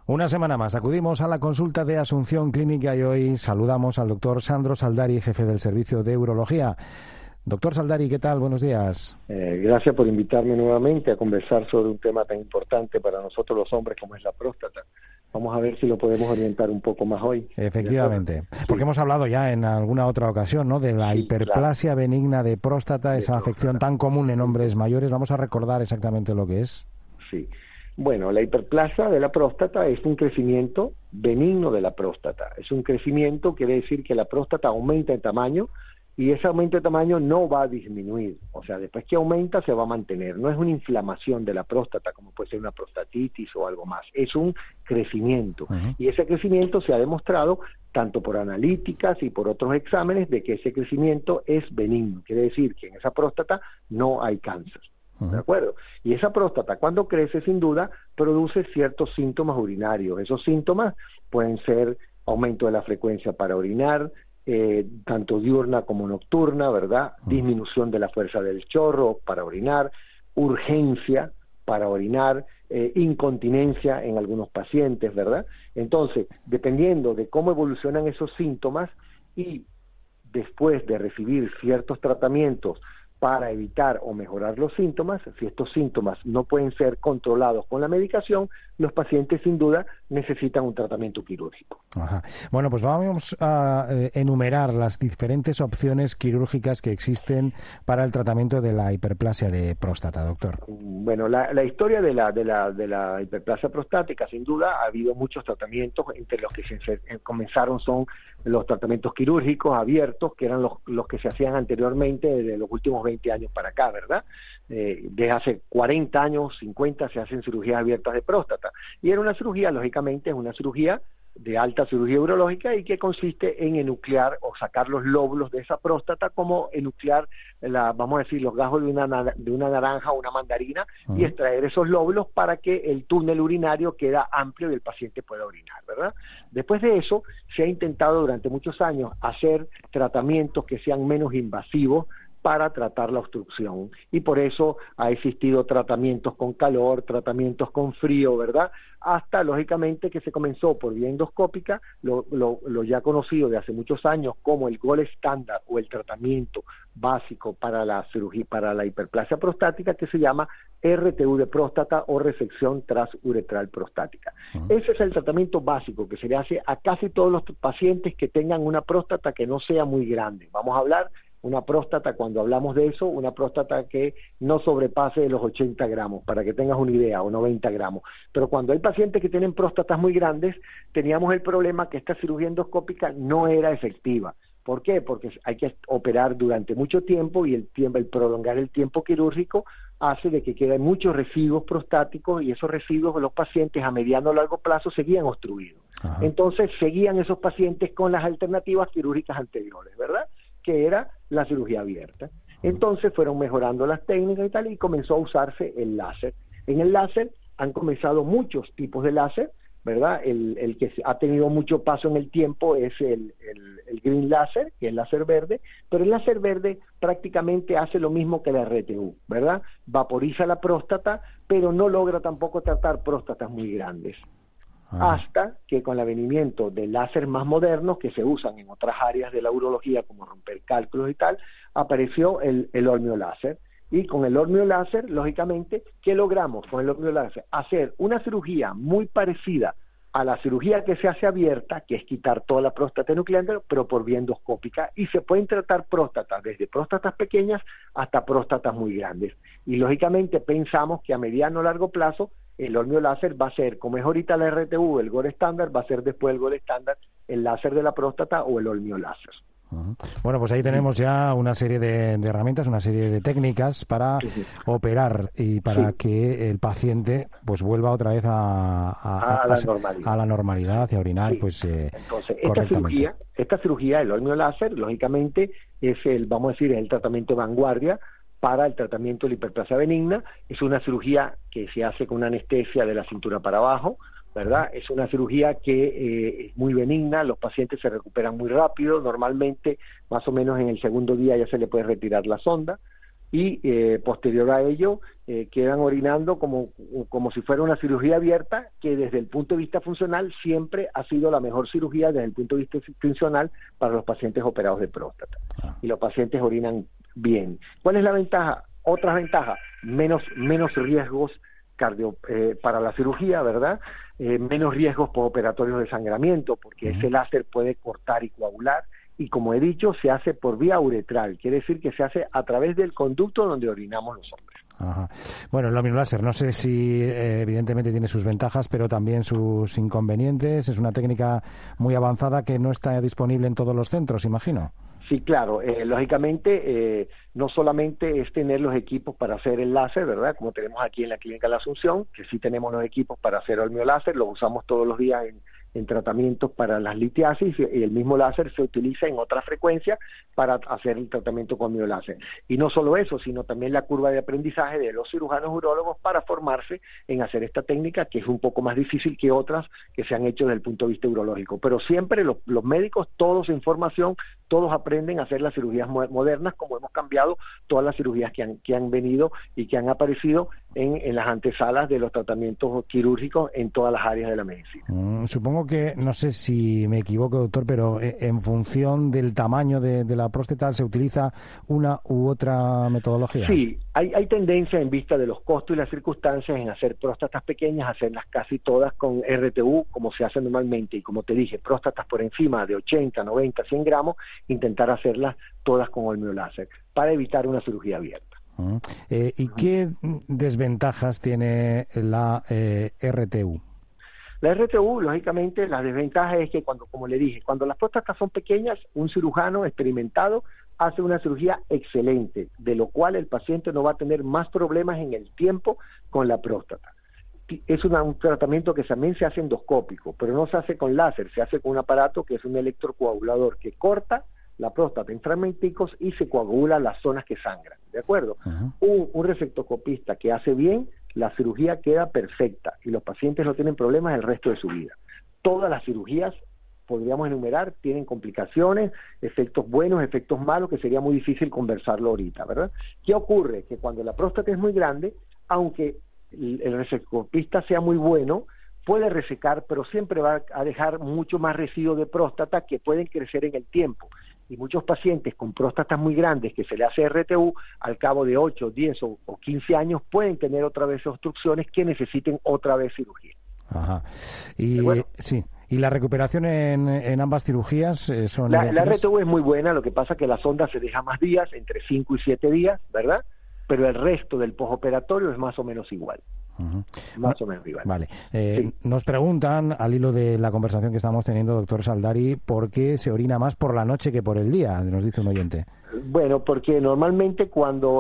Una semana más acudimos a la consulta de Asunción Clínica y hoy saludamos al doctor Sandro Saldari, jefe del Servicio de Urología. Doctor Saldari, ¿qué tal? Buenos días. Gracias por invitarme nuevamente a conversar sobre un tema tan importante para nosotros los hombres como es la próstata. Vamos a ver si lo podemos orientar un poco más hoy. Efectivamente, porque hemos hablado ya en alguna otra ocasión, ¿no?, de la hiperplasia benigna de próstata, esa afección tan común en hombres mayores. Vamos a recordar exactamente lo que es. Sí. Bueno, la hiperplasia de la próstata es un crecimiento benigno de la próstata. Es un crecimiento, quiere decir que la próstata aumenta en tamaño y ese aumento de tamaño no va a disminuir. O sea, después que aumenta se va a mantener. No es una inflamación de la próstata como puede ser una prostatitis o algo más. Es un crecimiento. Y ese crecimiento se ha demostrado tanto por analíticas y por otros exámenes de que ese crecimiento es benigno. Quiere decir que en esa próstata no hay cáncer. ¿De acuerdo? Y esa próstata, cuando crece, sin duda, produce ciertos síntomas urinarios. Esos síntomas pueden ser aumento de la frecuencia para orinar, tanto diurna como nocturna, ¿verdad? Disminución de la fuerza del chorro para orinar, urgencia para orinar, incontinencia en algunos pacientes, ¿verdad? Entonces, dependiendo de cómo evolucionan esos síntomas y después de recibir ciertos tratamientos para evitar o mejorar los síntomas, si estos síntomas no pueden ser controlados con la medicación, los pacientes sin duda necesitan un tratamiento quirúrgico. Ajá. Bueno, pues vamos a enumerar las diferentes opciones quirúrgicas que existen para el tratamiento de la hiperplasia de próstata, doctor. Bueno, la historia de la hiperplasia prostática, sin duda, ha habido muchos tratamientos, entre los que comenzaron son los tratamientos quirúrgicos abiertos, que eran los que se hacían anteriormente desde los últimos 20 años para acá, ¿verdad? Desde hace 40 años, 50, se hacen cirugías abiertas de próstata. Y era una cirugía, lógicamente, es una cirugía de alta cirugía urológica y que consiste en enuclear o sacar los lóbulos de esa próstata, como enuclear, vamos a decir, los gajos de una naranja o una mandarina y extraer esos lóbulos para que el túnel urinario quede amplio y el paciente pueda orinar, ¿verdad? Después de eso, se ha intentado durante muchos años hacer tratamientos que sean menos invasivos para tratar la obstrucción, y por eso ha existido tratamientos con calor, tratamientos con frío, ¿verdad? Hasta, lógicamente, que se comenzó por vía endoscópica, lo ya conocido de hace muchos años como el gold estándar o el tratamiento básico para la cirugía, para la hiperplasia prostática, que se llama RTU de próstata o resección transuretral prostática. Ese es el tratamiento básico que se le hace a casi todos los pacientes que tengan una próstata que no sea muy grande. Vamos a hablar una próstata, cuando hablamos de eso, una próstata que no sobrepase de los 80 gramos, para que tengas una idea, o 90 gramos. Pero cuando hay pacientes que tienen próstatas muy grandes, teníamos el problema que esta cirugía endoscópica no era efectiva. ¿Por qué? Porque hay que operar durante mucho tiempo y el prolongar el tiempo quirúrgico hace de que queden muchos residuos prostáticos y esos residuos de los pacientes a mediano o largo plazo seguían obstruidos. Entonces seguían esos pacientes con las alternativas quirúrgicas anteriores, ¿verdad?, que era la cirugía abierta. Entonces fueron mejorando las técnicas y tal, y comenzó a usarse el láser. En el láser han comenzado muchos tipos de láser, ¿verdad? El que ha tenido mucho paso en el tiempo es el green láser, que es el láser verde, pero el láser verde prácticamente hace lo mismo que la RTU, ¿verdad? Vaporiza la próstata, pero no logra tampoco tratar próstatas muy grandes. Hasta que con el avenimiento de láser más modernos que se usan en otras áreas de la urología, como romper cálculos y tal, apareció el hormioláser. Y con el hormioláser, lógicamente, ¿qué logramos con el hormioláser? Hacer una cirugía muy parecida a la cirugía que se hace abierta, que es quitar toda la próstata enucleando, pero por vía endoscópica, y se pueden tratar próstatas, desde próstatas pequeñas hasta próstatas muy grandes. Y lógicamente pensamos que a mediano o largo plazo el hormioláser va a ser, como es ahorita la RTU, el gold estándar, va a ser después el gold estándar el láser de la próstata o el hormioláser. Bueno, pues ahí tenemos ya una serie de herramientas, una serie de técnicas para operar y para que el paciente pues vuelva otra vez a la normalidad y a orinar. Entonces, esta cirugía, el hormioláser, lógicamente es vamos a decir, es el tratamiento de vanguardia para el tratamiento de la hiperplasia benigna. Es una cirugía que se hace con una anestesia de la cintura para abajo, ¿verdad? Es una cirugía que es muy benigna, los pacientes se recuperan muy rápido, normalmente más o menos en el segundo día ya se le puede retirar la sonda, y posterior a ello quedan orinando como si fuera una cirugía abierta, que desde el punto de vista funcional siempre ha sido la mejor cirugía desde el punto de vista funcional para los pacientes operados de próstata. Y los pacientes orinan bien. ¿Cuál es la ventaja? Otras ventajas, menos riesgos para la cirugía, ¿verdad? Menos riesgos postoperatorios de sangramiento, porque ese láser puede cortar y coagular, y como he dicho, se hace por vía uretral, quiere decir que se hace a través del conducto donde orinamos los hombres. Ajá. Bueno, el omniláser, no sé si evidentemente tiene sus ventajas, pero también sus inconvenientes. Es una técnica muy avanzada que no está disponible en todos los centros, imagino. Sí, claro. Lógicamente, no solamente es tener los equipos para hacer el láser, ¿verdad? Como tenemos aquí en la Clínica La Asunción, que sí tenemos los equipos para hacer el mioláser, lo usamos todos los días en tratamientos para las litiasis, y el mismo láser se utiliza en otra frecuencia para hacer el tratamiento con mioláser. Y no solo eso, sino también la curva de aprendizaje de los cirujanos urólogos para formarse en hacer esta técnica, que es un poco más difícil que otras que se han hecho desde el punto de vista urológico. Pero siempre los médicos, todos en formación, todos aprenden a hacer las cirugías modernas, como hemos cambiado todas las cirugías que han venido y que han aparecido en las antesalas de los tratamientos quirúrgicos en todas las áreas de la medicina. Supongo que, no sé si me equivoco, doctor, pero en función del tamaño de la próstata, ¿se utiliza una u otra metodología? Sí, hay tendencia en vista de los costos y las circunstancias en hacer próstatas pequeñas, hacerlas casi todas con RTU, como se hace normalmente, y como te dije, próstatas por encima de 80, 90, 100 gramos, intentar hacerlas todas con olmioláser, para evitar una cirugía abierta. ¿Y qué desventajas tiene la RTU? La RTU, lógicamente, la desventaja es que como le dije, cuando las próstatas son pequeñas, un cirujano experimentado hace una cirugía excelente, de lo cual el paciente no va a tener más problemas en el tiempo con la próstata. Es un tratamiento que también se hace endoscópico, pero no se hace con láser, se hace con un aparato que es un electrocoagulador que corta la próstata en fragmenticos y se coagula las zonas que sangran, ¿de acuerdo? Un resectoscopista que hace bien, la cirugía queda perfecta y los pacientes no tienen problemas el resto de su vida. Todas las cirugías, podríamos enumerar, tienen complicaciones, efectos buenos, efectos malos, que sería muy difícil conversarlo ahorita, ¿verdad? ¿Qué ocurre? Que cuando la próstata es muy grande, aunque el resectoscopista sea muy bueno, puede resecar, pero siempre va a dejar mucho más residuo de próstata que pueden crecer en el tiempo. Y muchos pacientes con próstatas muy grandes que se le hace RTU, al cabo de 8, 10 o 15 años, pueden tener otra vez obstrucciones que necesiten otra vez cirugía. Ajá. Y sí. ¿Y la recuperación en ambas cirugías son la RTU es muy buena, lo que pasa es que la sonda se deja más días, entre 5 y 7 días, ¿verdad? Pero el resto del postoperatorio es más o menos igual. Más o menos igual. Vale. Nos preguntan, al hilo de la conversación que estamos teniendo, doctor Saldari, ¿por qué se orina más por la noche que por el día? Nos dice un oyente. Bueno, porque normalmente cuando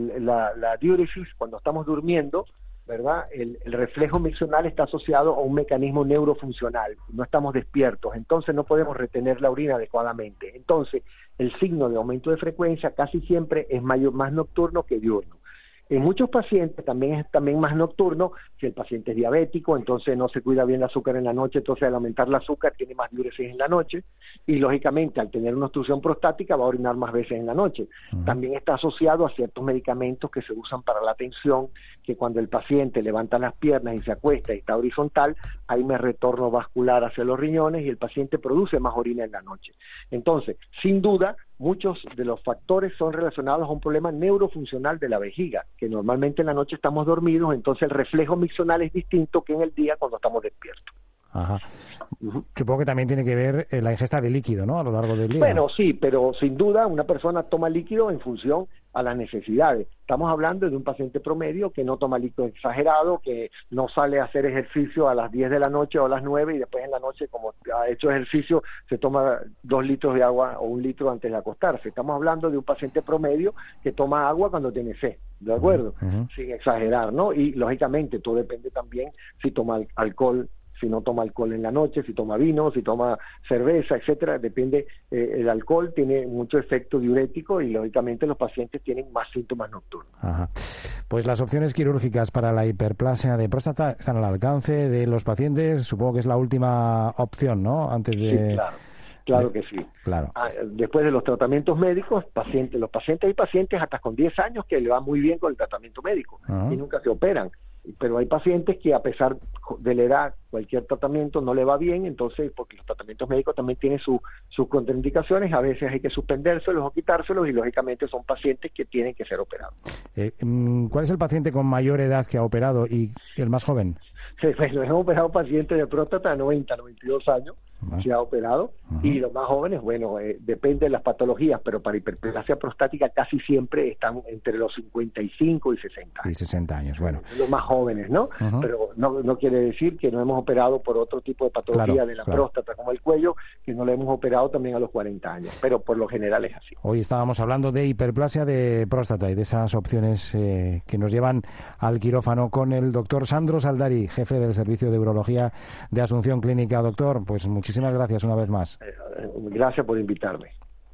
la diuresis, cuando estamos durmiendo, ¿verdad? El reflejo miccional está asociado a un mecanismo neurofuncional, no estamos despiertos, entonces no podemos retener la orina adecuadamente. Entonces, el signo de aumento de frecuencia casi siempre es más nocturno que diurno. En muchos pacientes también es más nocturno. Si el paciente es diabético, entonces no se cuida bien el azúcar en la noche, entonces al aumentar el azúcar tiene más diuresis en la noche, y lógicamente al tener una obstrucción prostática va a orinar más veces en la noche. También está asociado a ciertos medicamentos que se usan para la tensión, que cuando el paciente levanta las piernas y se acuesta y está horizontal, hay más retorno vascular hacia los riñones y el paciente produce más orina en la noche. Entonces, sin duda, muchos de los factores son relacionados a un problema neurofuncional de la vejiga, que normalmente en la noche estamos dormidos, entonces el reflejo miccional es distinto que en el día cuando estamos despiertos. Ajá. Supongo que también tiene que ver la ingesta de líquido, ¿no?, a lo largo del día. Bueno, sí, pero sin duda una persona toma líquido en función a las necesidades. Estamos hablando de un paciente promedio que no toma líquido exagerado, que no sale a hacer ejercicio a las 10 de la noche o a las 9 y después en la noche, como ha hecho ejercicio, se toma 2 litros de agua o 1 litro antes de acostarse. Estamos hablando de un paciente promedio que toma agua cuando tiene sed, ¿de acuerdo? Sin exagerar, ¿no? Y lógicamente todo depende también si toma alcohol, si no toma alcohol en la noche, si toma vino, si toma cerveza, etcétera, depende. El alcohol tiene mucho efecto diurético y lógicamente los pacientes tienen más síntomas nocturnos. Ajá. Pues las opciones quirúrgicas para la hiperplasia de próstata están al alcance de los pacientes. Supongo que es la última opción, ¿no? Antes de... Sí, claro. Claro que sí. Claro. Después de los tratamientos médicos, hay pacientes hasta con 10 años que le va muy bien con el tratamiento médico y nunca se operan. Pero hay pacientes que a pesar de la edad, cualquier tratamiento no le va bien, entonces, porque los tratamientos médicos también tienen sus contraindicaciones, a veces hay que suspendérselos o quitárselos y lógicamente son pacientes que tienen que ser operados. ¿Cuál es el paciente con mayor edad que ha operado y el más joven? Sí, pues, hemos operado pacientes de próstata de 90, 92 años, se ha operado, y los más jóvenes, bueno, depende de las patologías, pero para hiperplasia prostática casi siempre están entre los 55 y 60 años. Y 60 años, bueno. Los más jóvenes, ¿no? Pero no quiere decir que no hemos operado por otro tipo de patología de la próstata, como el cuello, que no le hemos operado también a los 40 años, pero por lo general es así. Hoy estábamos hablando de hiperplasia de próstata y de esas opciones que nos llevan al quirófano con el doctor Sandro Saldari, jefe del Servicio de Urología de Asunción Clínica. Doctor, pues muchísimas gracias una vez más. Gracias por invitarme.